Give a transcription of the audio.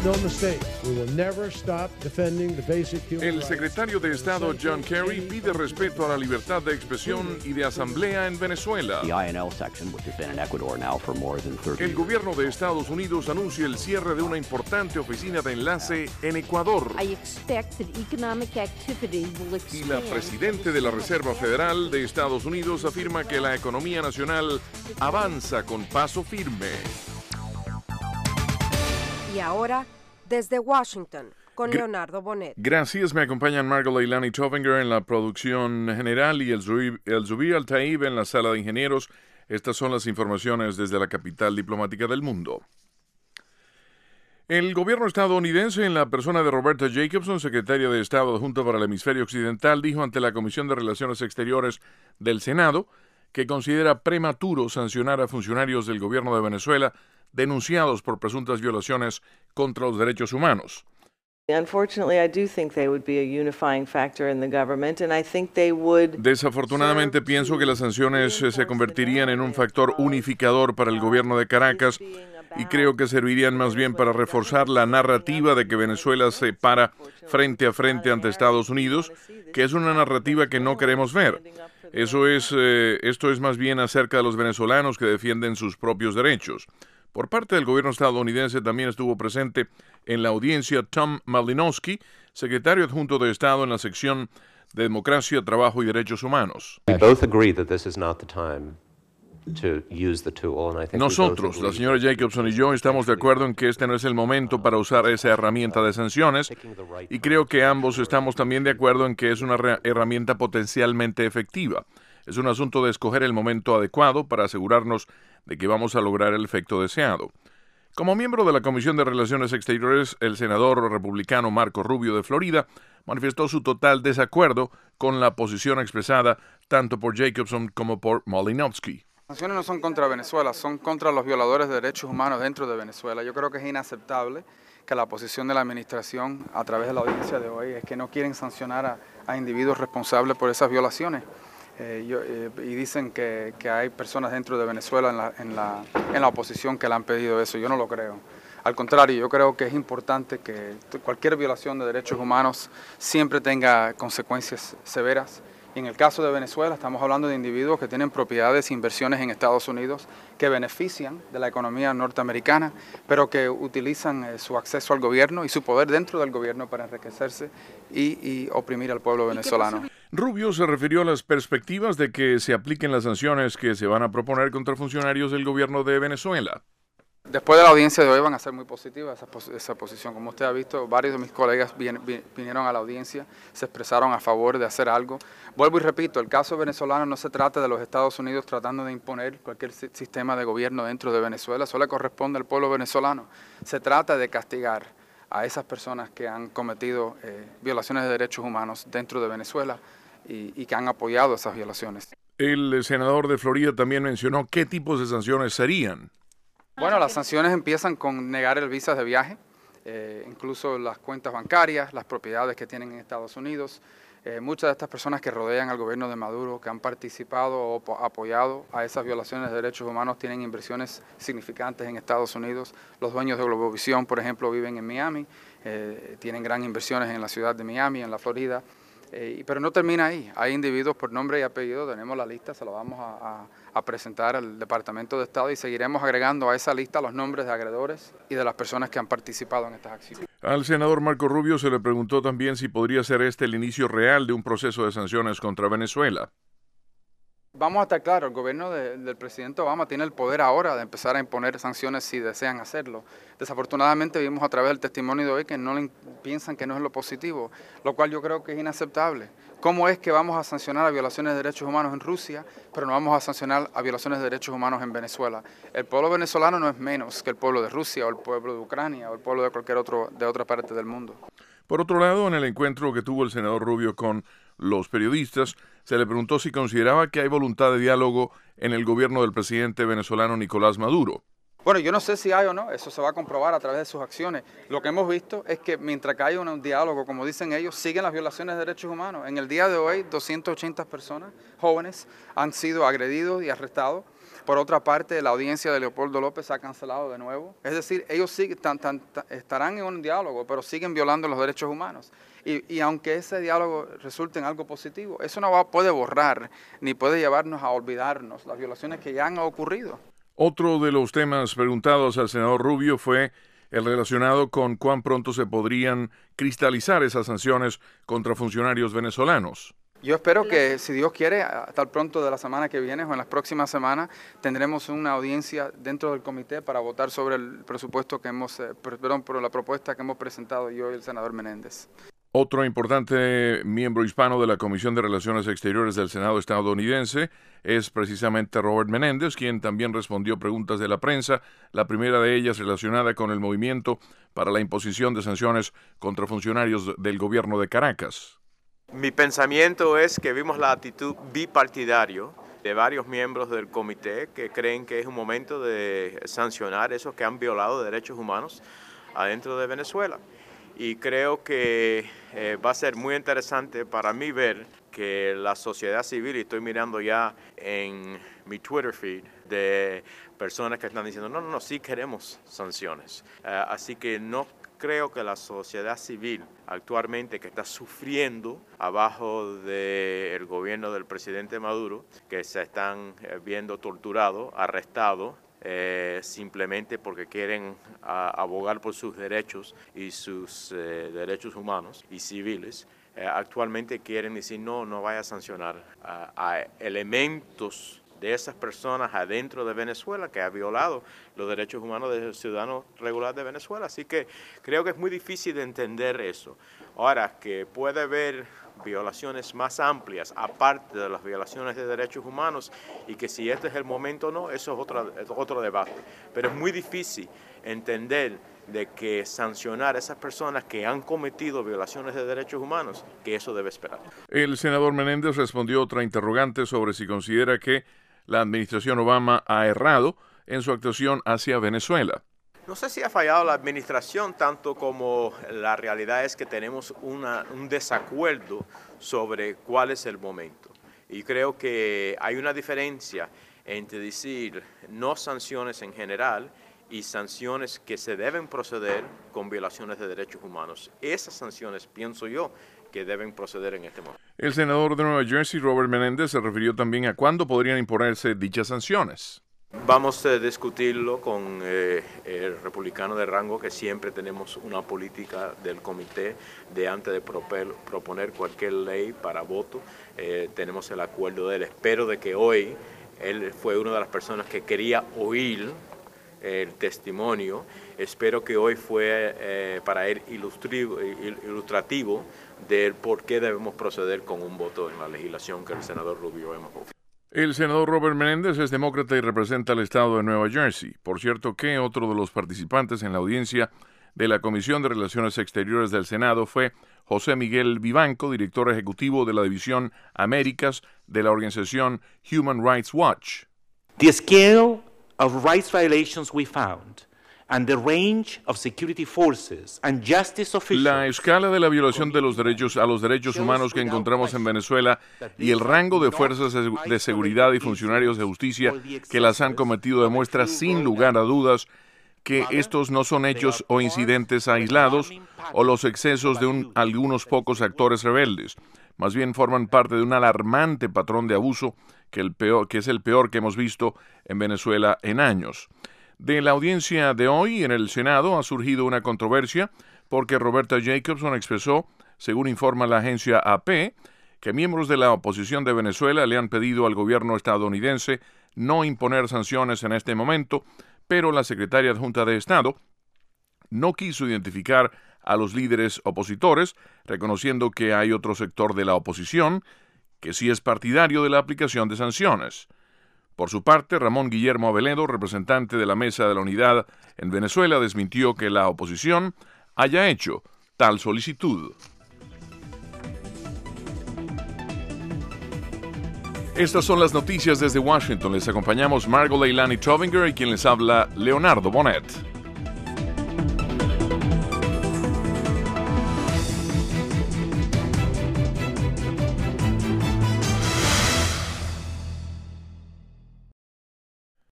El secretario de Estado John Kerry pide respeto a la libertad de expresión y de asamblea en Venezuela. El gobierno de Estados Unidos anuncia el cierre de una importante oficina de enlace en Ecuador. Y la presidenta de la Reserva Federal de Estados Unidos afirma que la economía nacional avanza con paso firme. Y ahora, desde Washington, con Leonardo Bonet. Gracias, me acompañan Margot Leilani Tovinger en la producción general y el Zubir Al-Taib en la sala de ingenieros. Estas son las informaciones desde la capital diplomática del mundo. El gobierno estadounidense, en la persona de Roberta Jacobson, secretaria de Estado adjunta para el hemisferio occidental, dijo ante la Comisión de Relaciones Exteriores del Senado que considera prematuro sancionar a funcionarios del gobierno de Venezuela denunciados por presuntas violaciones contra los derechos humanos. Desafortunadamente pienso que las sanciones se convertirían en un factor unificador para el gobierno de Caracas y creo que servirían más bien para reforzar la narrativa de que Venezuela se para frente a frente ante Estados Unidos, que es una narrativa que no queremos ver. Esto es más bien acerca de los venezolanos que defienden sus propios derechos. Por parte del gobierno estadounidense también estuvo presente en la audiencia Tom Malinowski, secretario adjunto de Estado en la sección de Democracia, Trabajo y Derechos Humanos. Nosotros, la señora Jacobson y yo, estamos de acuerdo en que este no es el momento para usar esa herramienta de sanciones y creo que ambos estamos también de acuerdo en que es una herramienta potencialmente efectiva. Es un asunto de escoger el momento adecuado para asegurarnos de que vamos a lograr el efecto deseado. Como miembro de la Comisión de Relaciones Exteriores, el senador republicano Marco Rubio de Florida manifestó su total desacuerdo con la posición expresada tanto por Jacobson como por Malinowski. Las sanciones no son contra Venezuela, son contra los violadores de derechos humanos dentro de Venezuela. Yo creo que es inaceptable que la posición de la administración a través de la audiencia de hoy es que no quieren sancionar a individuos responsables por esas violaciones. Y dicen que hay personas dentro de Venezuela en la oposición que le han pedido eso. Yo no lo creo. Al contrario, yo creo que es importante que cualquier violación de derechos humanos siempre tenga consecuencias severas. Y en el caso de Venezuela estamos hablando de individuos que tienen propiedades e inversiones en Estados Unidos que benefician de la economía norteamericana, pero que utilizan su acceso al gobierno y su poder dentro del gobierno para enriquecerse y oprimir al pueblo venezolano. Rubio se refirió a las perspectivas de que se apliquen las sanciones que se van a proponer contra funcionarios del gobierno de Venezuela. Después de la audiencia de hoy van a ser muy positivas esa posición. Como usted ha visto, varios de mis colegas vinieron a la audiencia, se expresaron a favor de hacer algo. Vuelvo y repito, el caso venezolano no se trata de los Estados Unidos tratando de imponer cualquier sistema de gobierno dentro de Venezuela, eso le corresponde al pueblo venezolano. Se trata de castigar a esas personas que han cometido violaciones de derechos humanos dentro de Venezuela y que han apoyado esas violaciones. El senador de Florida también mencionó qué tipos de sanciones serían. Bueno, las sanciones empiezan con negar el visa de viaje, incluso las cuentas bancarias, las propiedades que tienen en Estados Unidos. Muchas de estas personas que rodean al gobierno de Maduro, que han participado o apoyado a esas violaciones de derechos humanos, tienen inversiones significantes en Estados Unidos. Los dueños de Globovisión, por ejemplo, viven en Miami, tienen gran inversiones en la ciudad de Miami, en la Florida. Pero no termina ahí, hay individuos por nombre y apellido, tenemos la lista, se la vamos a presentar al Departamento de Estado y seguiremos agregando a esa lista los nombres de agredores y de las personas que han participado en estas acciones. Al senador Marco Rubio se le preguntó también si podría ser este el inicio real de un proceso de sanciones contra Venezuela. Vamos a estar claros, el gobierno del presidente Obama tiene el poder ahora de empezar a imponer sanciones si desean hacerlo. Desafortunadamente vimos a través del testimonio de hoy que piensan que no es lo positivo, lo cual yo creo que es inaceptable. ¿Cómo es que vamos a sancionar a violaciones de derechos humanos en Rusia, pero no vamos a sancionar a violaciones de derechos humanos en Venezuela? El pueblo venezolano no es menos que el pueblo de Rusia o el pueblo de Ucrania o el pueblo de cualquier otra parte del mundo. Por otro lado, en el encuentro que tuvo el senador Rubio con los periodistas, se le preguntó si consideraba que hay voluntad de diálogo en el gobierno del presidente venezolano Nicolás Maduro. Bueno, yo no sé si hay o no, eso se va a comprobar a través de sus acciones. Lo que hemos visto es que mientras que hay un diálogo, como dicen ellos, siguen las violaciones de derechos humanos. En el día de hoy, 280 personas, jóvenes, han sido agredidos y arrestados Por otra parte, la audiencia de Leopoldo López se ha cancelado de nuevo. Es decir, ellos siguen, estarán en un diálogo, pero siguen violando los derechos humanos. Y aunque ese diálogo resulte en algo positivo, eso no puede borrar ni puede llevarnos a olvidarnos las violaciones que ya han ocurrido. Otro de los temas preguntados al senador Rubio fue el relacionado con cuán pronto se podrían cristalizar esas sanciones contra funcionarios venezolanos. Yo espero que, si Dios quiere, hasta pronto de la semana que viene o en las próximas semanas, tendremos una audiencia dentro del comité para votar sobre el presupuesto que por la propuesta que hemos presentado yo y el senador Menéndez. Otro importante miembro hispano de la Comisión de Relaciones Exteriores del Senado estadounidense es precisamente Robert Menéndez, quien también respondió preguntas de la prensa, la primera de ellas relacionada con el movimiento para la imposición de sanciones contra funcionarios del gobierno de Caracas. Mi pensamiento es que vimos la actitud bipartidario de varios miembros del comité que creen que es un momento de sancionar a esos que han violado derechos humanos adentro de Venezuela. Y creo que va a ser muy interesante para mí ver que la sociedad civil, y estoy mirando ya en mi Twitter feed de personas que están diciendo, no, sí queremos sanciones. Así que no creo que la sociedad civil actualmente que está sufriendo abajo del gobierno del presidente Maduro, que se están viendo torturados, arrestados, simplemente porque quieren abogar por sus derechos y sus derechos humanos y civiles, actualmente quieren decir no vaya a sancionar a elementos de esas personas adentro de Venezuela que ha violado los derechos humanos de los ciudadanos regulares de Venezuela. Así que creo que es muy difícil de entender eso. Ahora, que puede haber violaciones más amplias, aparte de las violaciones de derechos humanos, y que si este es el momento o no, eso es otro debate. Pero es muy difícil entender de que sancionar a esas personas que han cometido violaciones de derechos humanos, que eso debe esperar. El senador Menéndez respondió otra interrogante sobre si considera que la administración Obama ha errado en su actuación hacia Venezuela. No sé si ha fallado la administración tanto como la realidad es que tenemos un desacuerdo sobre cuál es el momento. Y creo que hay una diferencia entre decir no sanciones en general y sanciones que se deben proceder con violaciones de derechos humanos. Esas sanciones, pienso yo, que deben proceder en este momento. El senador de Nueva Jersey, Robert Menéndez, se refirió también a cuándo podrían imponerse dichas sanciones. Vamos a discutirlo con el republicano de rango, que siempre tenemos una política del comité de antes de proponer cualquier ley para voto. Tenemos el acuerdo de él. Espero de que hoy él fue una de las personas que quería oír el testimonio. Espero que hoy fue para él ilustrativo del por qué debemos proceder con un voto en la legislación que el senador Rubio hemos ofrecido. El senador Robert Menéndez es demócrata y representa al estado de Nueva Jersey. Por cierto que otro de los participantes en la audiencia de la Comisión de Relaciones Exteriores del Senado fue José Miguel Vivanco, director ejecutivo de la División Américas de la organización Human Rights Watch. The scale of rights violations we found and the range of security forces and justice officials. La escala de la violación de los derechos a los derechos humanos que encontramos en Venezuela y el rango de fuerzas de seguridad y funcionarios de justicia que las han cometido demuestra sin lugar a dudas que estos no son hechos o incidentes aislados o los excesos de algunos pocos actores rebeldes. Más bien forman parte de un alarmante patrón de abuso que es el peor que hemos visto en Venezuela en años. De la audiencia de hoy en el Senado ha surgido una controversia porque Roberta Jacobson expresó, según informa la agencia AP, que miembros de la oposición de Venezuela le han pedido al gobierno estadounidense no imponer sanciones en este momento, pero la secretaria adjunta de Estado no quiso identificar a los líderes opositores, reconociendo que hay otro sector de la oposición que sí es partidario de la aplicación de sanciones. Por su parte, Ramón Guillermo Aveledo, representante de la Mesa de la Unidad en Venezuela, desmintió que la oposición haya hecho tal solicitud. Estas son las noticias desde Washington. Les acompañamos Margot Leilani Trovinger y quien les habla, Leonardo Bonet.